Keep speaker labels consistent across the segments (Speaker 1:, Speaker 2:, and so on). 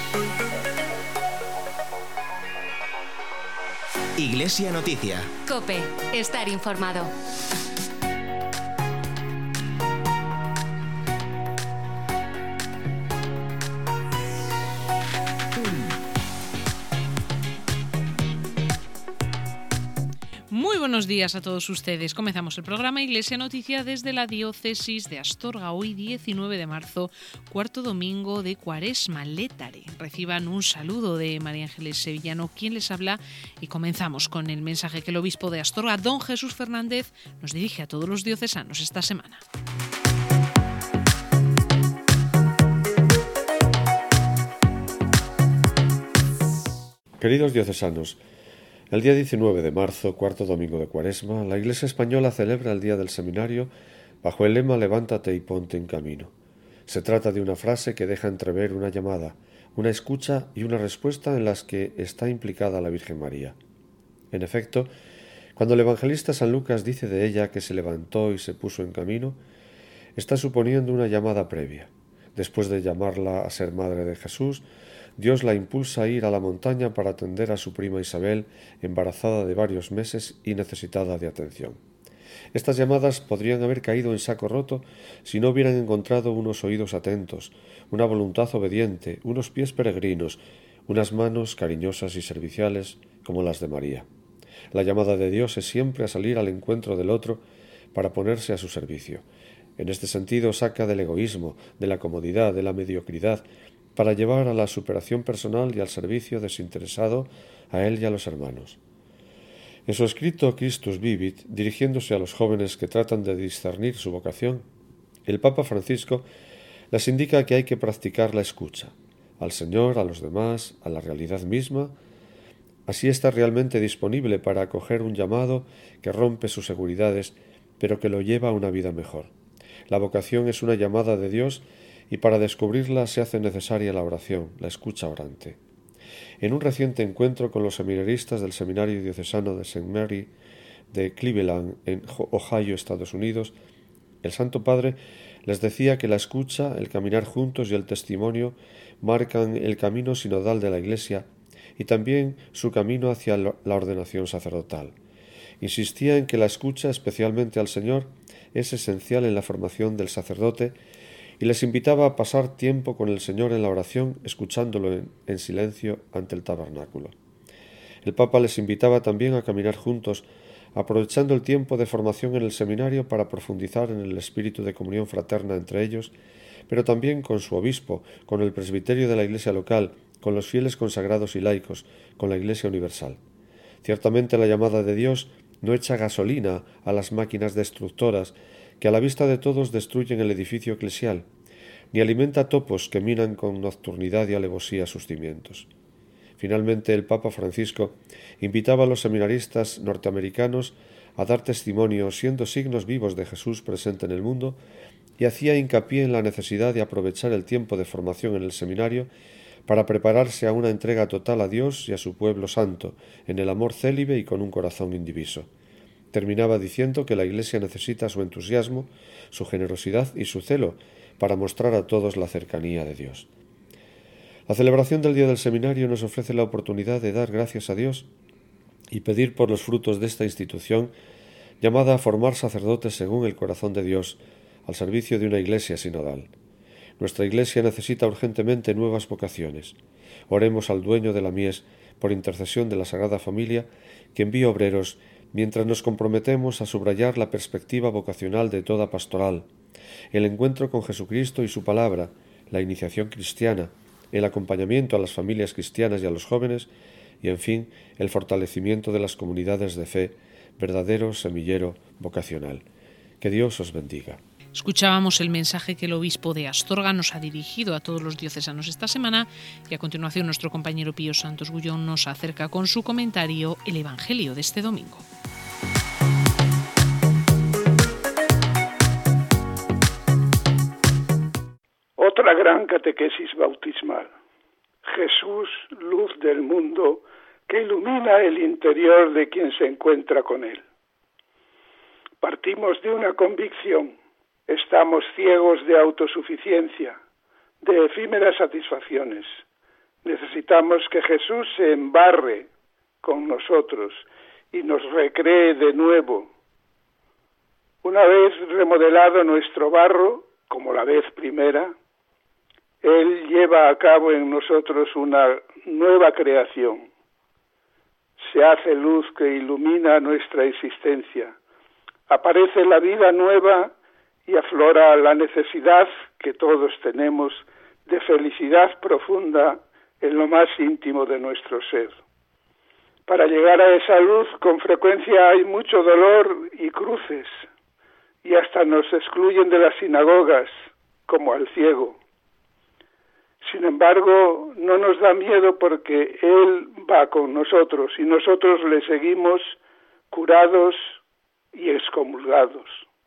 Speaker 1: Iglesia Noticia.
Speaker 2: COPE. Estar informado.
Speaker 3: Muy buenos días a todos ustedes. Comenzamos el programa Iglesia Noticia desde la diócesis de Astorga, hoy 19 de marzo, cuarto domingo de Cuaresma, Létare. Reciban un saludo de María Ángeles Sevillano, quien les habla, y comenzamos con el mensaje que el obispo de Astorga, don Jesús Fernández, nos dirige a todos los diocesanos esta semana.
Speaker 4: Queridos diocesanos, el día 19 de marzo, cuarto domingo de Cuaresma, la Iglesia española celebra el Día del Seminario bajo el lema Levántate y ponte en camino. Se trata de una frase que deja entrever una llamada, una escucha y una respuesta en las que está implicada la Virgen María. En efecto, cuando el evangelista San Lucas dice de ella que se levantó y se puso en camino, está suponiendo una llamada previa. Después de llamarla a ser madre de Jesús, Dios la impulsa a ir a la montaña para atender a su prima Isabel, embarazada de varios meses y necesitada de atención. Estas llamadas podrían haber caído en saco roto si no hubieran encontrado unos oídos atentos, una voluntad obediente, unos pies peregrinos, unas manos cariñosas y serviciales como las de María. La llamada de Dios es siempre a salir al encuentro del otro para ponerse a su servicio. En este sentido saca del egoísmo, de la comodidad, de la mediocridad, para llevar a la superación personal y al servicio desinteresado a él y a los hermanos. En su escrito Christus Vivit, dirigiéndose a los jóvenes que tratan de discernir su vocación, el Papa Francisco les indica que hay que practicar la escucha, al Señor, a los demás, a la realidad misma. Así está realmente disponible para acoger un llamado que rompe sus seguridades, pero que lo lleva a una vida mejor. La vocación es una llamada de Dios y para descubrirla se hace necesaria la oración, la escucha orante. En un reciente encuentro con los seminaristas del Seminario Diocesano de St. Mary de Cleveland, en Ohio, Estados Unidos, el Santo Padre les decía que la escucha, el caminar juntos y el testimonio marcan el camino sinodal de la Iglesia y también su camino hacia la ordenación sacerdotal. Insistía en que la escucha, especialmente al Señor, es esencial en la formación del sacerdote y les invitaba a pasar tiempo con el Señor en la oración, escuchándolo en silencio ante el tabernáculo. El Papa les invitaba también a caminar juntos, aprovechando el tiempo de formación en el seminario para profundizar en el espíritu de comunión fraterna entre ellos, pero también con su obispo, con el presbiterio de la Iglesia local, con los fieles consagrados y laicos, con la Iglesia universal. Ciertamente la llamada de Dios no echa gasolina a las máquinas destructoras que a la vista de todos destruyen el edificio eclesial, ni alimenta topos que minan con nocturnidad y alevosía sus cimientos. Finalmente, el Papa Francisco invitaba a los seminaristas norteamericanos a dar testimonio siendo signos vivos de Jesús presente en el mundo y hacía hincapié en la necesidad de aprovechar el tiempo de formación en el seminario para prepararse a una entrega total a Dios y a su pueblo santo, en el amor célibe y con un corazón indiviso. Terminaba diciendo que la Iglesia necesita su entusiasmo, su generosidad y su celo para mostrar a todos la cercanía de Dios. La celebración del Día del Seminario nos ofrece la oportunidad de dar gracias a Dios y pedir por los frutos de esta institución llamada a formar sacerdotes según el corazón de Dios, al servicio de una Iglesia sinodal. Nuestra Iglesia necesita urgentemente nuevas vocaciones. Oremos al dueño de la mies, por intercesión de la Sagrada Familia, que envíe obreros mientras nos comprometemos a subrayar la perspectiva vocacional de toda pastoral, el encuentro con Jesucristo y su palabra, la iniciación cristiana, el acompañamiento a las familias cristianas y a los jóvenes y, en fin, el fortalecimiento de las comunidades de fe, verdadero semillero vocacional. Que Dios os bendiga.
Speaker 3: Escuchábamos el mensaje que el obispo de Astorga nos ha dirigido a todos los diocesanos esta semana y a continuación nuestro compañero Pío Santos Gullón nos acerca con su comentario el Evangelio de este domingo.
Speaker 5: Otra gran catequesis bautismal. Jesús, luz del mundo, que ilumina el interior de quien se encuentra con él. Partimos de una convicción. Estamos ciegos de autosuficiencia, de efímeras satisfacciones, Necesitamos que Jesús se embarre con nosotros y nos recree de nuevo. Una vez remodelado nuestro barro, como la vez primera, Él lleva a cabo en nosotros una nueva creación. Se hace luz que ilumina nuestra existencia. Aparece la vida nueva y aflora la necesidad que todos tenemos de felicidad profunda en lo más íntimo de nuestro ser. Para llegar a esa luz, con frecuencia hay mucho dolor y cruces, y hasta nos excluyen de las sinagogas, como al ciego. Sin embargo, no nos da miedo porque Él va con nosotros y nosotros le seguimos curados y excomulgados.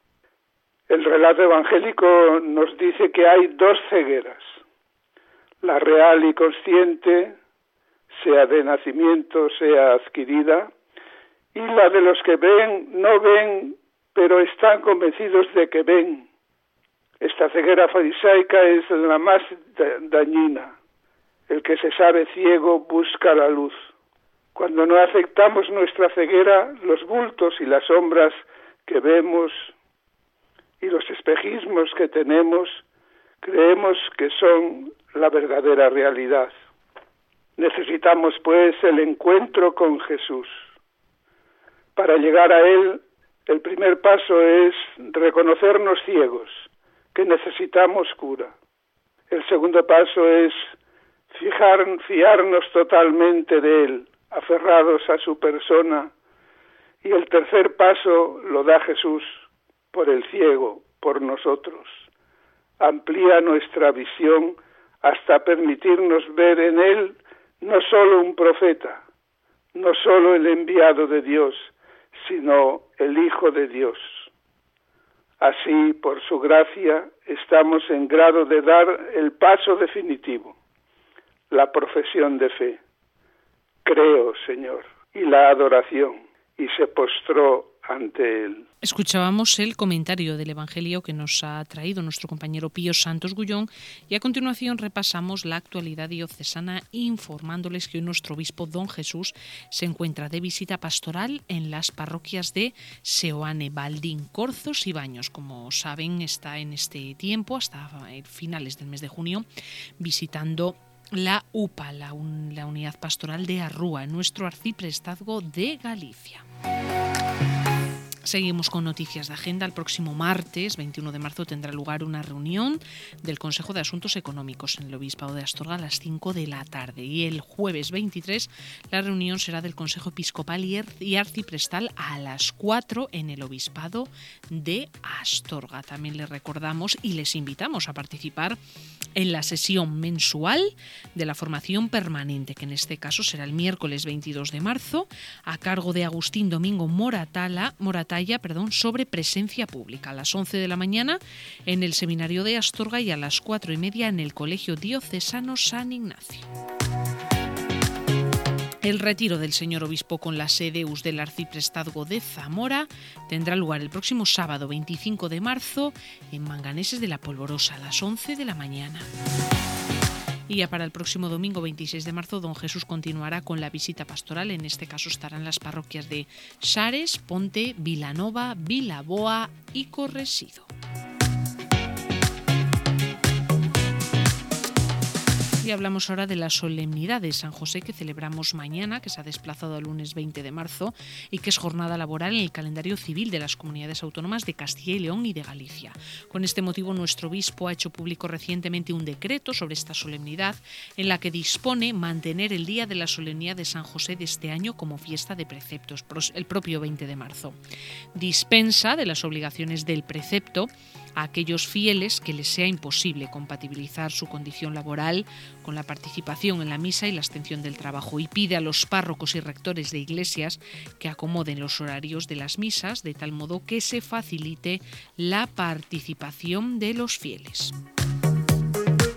Speaker 5: El relato evangélico nos dice que hay dos cegueras, la real y consciente, sea de nacimiento, sea adquirida, y la de los que no ven, pero están convencidos de que ven. Esta ceguera farisaica es la más dañina. El que se sabe ciego busca la luz. Cuando no aceptamos nuestra ceguera, los bultos y las sombras que vemos y los espejismos que tenemos, creemos que son la verdadera realidad. Necesitamos, pues, el encuentro con Jesús. Para llegar a Él, el primer paso es reconocernos ciegos, que necesitamos cura. El segundo paso es fiarnos totalmente de Él, aferrados a su persona. Y el tercer paso lo da Jesús por el ciego, por nosotros. Amplía nuestra visión hasta permitirnos ver en Él no solo un profeta, no solo el enviado de Dios, sino el Hijo de Dios. Así, por su gracia, estamos en grado de dar el paso definitivo, la profesión de fe. Creo, Señor, y la adoración, y se postró ante Él.
Speaker 3: Escuchábamos el comentario del Evangelio que nos ha traído nuestro compañero Pío Santos Gullón y a continuación repasamos la actualidad diocesana informándoles que hoy nuestro obispo Don Jesús se encuentra de visita pastoral en las parroquias de Seoane, Baldín, Corzos y Baños. Como saben, está en este tiempo, hasta finales del mes de junio, visitando la UPA, la unidad pastoral de Arrúa, nuestro arciprestazgo de Galicia. Seguimos con noticias de agenda. El próximo martes, 21 de marzo, tendrá lugar una reunión del Consejo de Asuntos Económicos en el Obispado de Astorga a las 5 de la tarde. Y el jueves 23, la reunión será del Consejo Episcopal y Arciprestal a las 4 en el Obispado de Astorga. También les recordamos y les invitamos a participar en la sesión mensual de la formación permanente, que en este caso será el miércoles 22 de marzo, a cargo de Agustín Domingo Moratalla, sobre presencia pública, a las 11 de la mañana en el Seminario de Astorga y a las 4:30 en el Colegio Diocesano San Ignacio. El retiro del señor obispo con la sedeus del arciprestazgo de Zamora tendrá lugar el próximo sábado 25 de marzo en Manganeses de la Polvorosa a las 11 de la mañana. Y ya para el próximo domingo 26 de marzo, don Jesús continuará con la visita pastoral. En este caso estarán las parroquias de Xares, Ponte, Vilanova, Vilaboa y Corresido. Y hablamos ahora de la solemnidad de San José que celebramos mañana, que se ha desplazado al lunes 20 de marzo y que es jornada laboral en el calendario civil de las comunidades autónomas de Castilla y León y de Galicia. Con este motivo, nuestro obispo ha hecho público recientemente un decreto sobre esta solemnidad en la que dispone mantener el día de la solemnidad de San José de este año como fiesta de preceptos, el propio 20 de marzo. Dispensa de las obligaciones del precepto a aquellos fieles que les sea imposible compatibilizar su condición laboral con la participación en la misa y la abstención del trabajo, y pide a los párrocos y rectores de iglesias que acomoden los horarios de las misas de tal modo que se facilite la participación de los fieles.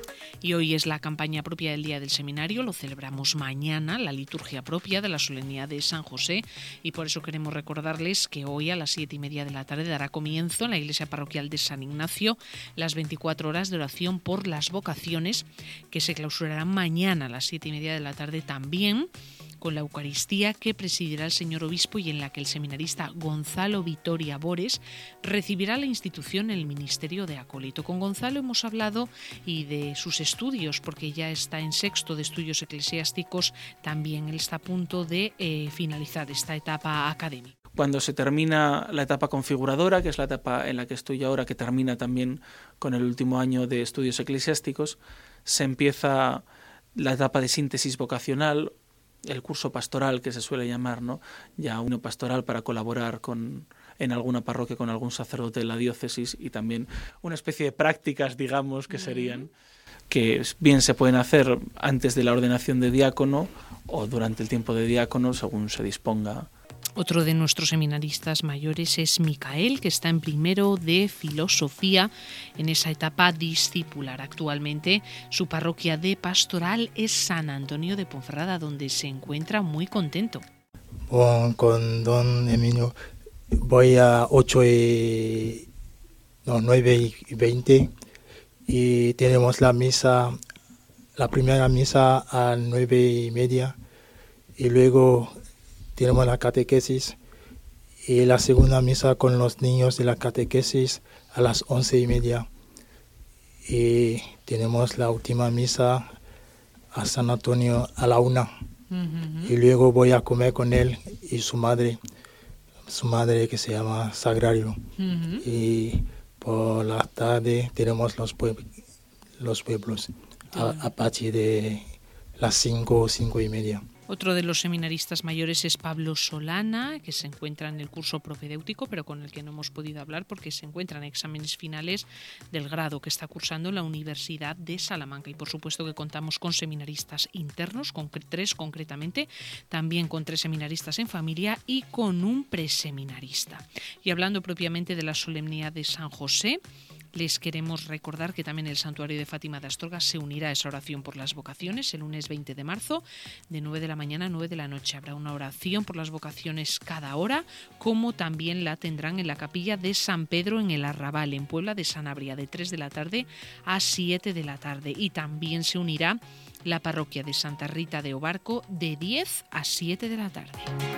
Speaker 3: Y hoy es la campaña propia del Día del Seminario, lo celebramos mañana, la liturgia propia de la solemnidad de San José, y por eso queremos recordarles que hoy a las 7:30 de la tarde dará comienzo en la iglesia parroquial de San Ignacio las 24 horas de oración por las vocaciones, que se clausurarán mañana a las 7:30 de la tarde también, con la Eucaristía que presidirá el señor obispo y en la que el seminarista Gonzalo Vitoria Bores recibirá la institución en el ministerio de acólito. Con Gonzalo hemos hablado y de sus estudios, porque ya está en sexto de estudios eclesiásticos, también él está a punto de finalizar esta etapa académica.
Speaker 6: Cuando se termina la etapa configuradora, que es la etapa en la que estoy ahora, que termina también con el último año de estudios eclesiásticos, se empieza la etapa de síntesis vocacional, el curso pastoral que se suele llamar, ¿no? Ya uno pastoral para colaborar en alguna parroquia con algún sacerdote de la diócesis, y también una especie de prácticas, digamos, que serían, que bien se pueden hacer antes de la ordenación de diácono o durante el tiempo de diácono, según se disponga.
Speaker 3: Otro de nuestros seminaristas mayores es Micael, que está en primero de filosofía en esa etapa discipular. Actualmente su parroquia de pastoral es San Antonio de Ponferrada, donde se encuentra muy contento.
Speaker 7: Con don Emilio voy a 9:20 y tenemos la primera misa a 9:30 y luego tenemos la catequesis y la segunda misa con los niños de la catequesis a las 11:30. Y tenemos la última misa a San Antonio a la 1:00. Y luego voy a comer con él y su madre que se llama Sagrario. Y por la tarde tenemos los pueblos a partir de las 5:30.
Speaker 3: Otro de los seminaristas mayores es Pablo Solana, que se encuentra en el curso propedéutico, pero con el que no hemos podido hablar porque se encuentra en exámenes finales del grado que está cursando en la Universidad de Salamanca. Y por supuesto que contamos con seminaristas internos, con 3 concretamente, también con 3 seminaristas en familia y con un preseminarista. Y hablando propiamente de la solemnidad de San José, les queremos recordar que también el Santuario de Fátima de Astorga se unirá a esa oración por las vocaciones el lunes 20 de marzo, de 9 de la mañana a 9 de la noche. Habrá una oración por las vocaciones cada hora, como también la tendrán en la capilla de San Pedro en el Arrabal, en Puebla de Sanabria, de 3 de la tarde a 7 de la tarde. Y también se unirá la parroquia de Santa Rita de Obarco de 10 a 7 de la tarde.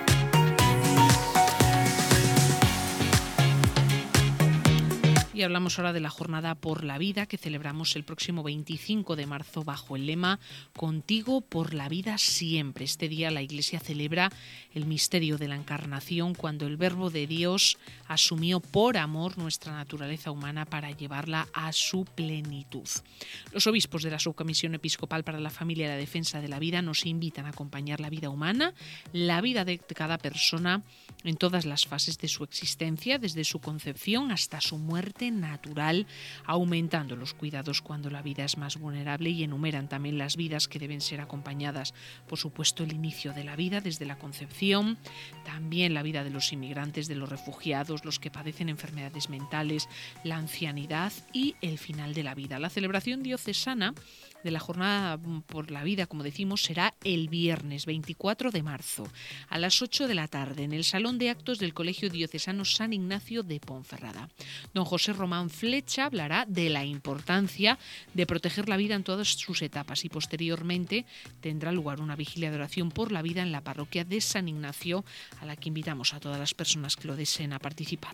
Speaker 3: Y hablamos ahora de la Jornada por la Vida que celebramos el próximo 25 de marzo bajo el lema Contigo por la vida siempre. Este día la Iglesia celebra el misterio de la Encarnación, cuando el Verbo de Dios asumió por amor nuestra naturaleza humana para llevarla a su plenitud. Los obispos de la Subcomisión Episcopal para la Familia y la Defensa de la Vida nos invitan a acompañar la vida humana, la vida de cada persona en todas las fases de su existencia, desde su concepción hasta su muerte natural, aumentando los cuidados cuando la vida es más vulnerable, y enumeran también las vidas que deben ser acompañadas. Por supuesto, el inicio de la vida desde la concepción, también la vida de los inmigrantes, de los refugiados, los que padecen enfermedades mentales, la ancianidad y el final de la vida. La celebración diocesana de la Jornada por la Vida, como decimos, será el viernes 24 de marzo a las 8 de la tarde en el Salón de Actos del Colegio Diocesano San Ignacio de Ponferrada. Don José Román Flecha hablará de la importancia de proteger la vida en todas sus etapas, y posteriormente tendrá lugar una vigilia de oración por la vida en la parroquia de San Ignacio, a la que invitamos a todas las personas que lo deseen a participar.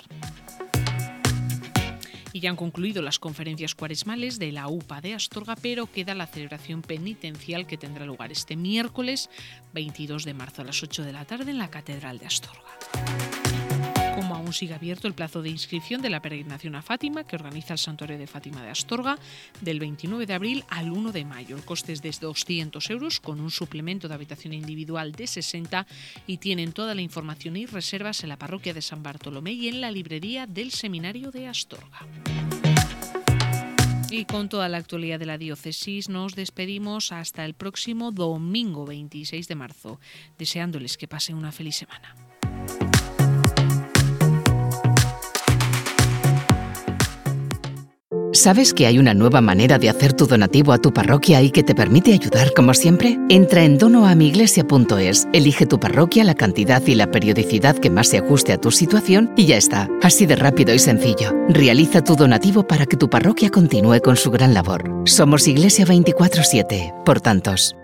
Speaker 3: Y ya han concluido las conferencias cuaresmales de la UPA de Astorga, pero queda la celebración penitencial que tendrá lugar este miércoles 22 de marzo a las 8 de la tarde en la Catedral de Astorga. Como aún sigue abierto el plazo de inscripción de la peregrinación a Fátima que organiza el Santuario de Fátima de Astorga del 29 de abril al 1 de mayo. El coste es de 200 euros con un suplemento de habitación individual de 60, y tienen toda la información y reservas en la parroquia de San Bartolomé y en la librería del Seminario de Astorga. Y con toda la actualidad de la diócesis nos despedimos hasta el próximo domingo 26 de marzo, deseándoles que pasen una feliz semana.
Speaker 8: ¿Sabes que hay una nueva manera de hacer tu donativo a tu parroquia y que te permite ayudar como siempre? Entra en donoamiglesia.es, elige tu parroquia, la cantidad y la periodicidad que más se ajuste a tu situación y ya está. Así de rápido y sencillo. Realiza tu donativo para que tu parroquia continúe con su gran labor. Somos Iglesia 24/7, por tantos.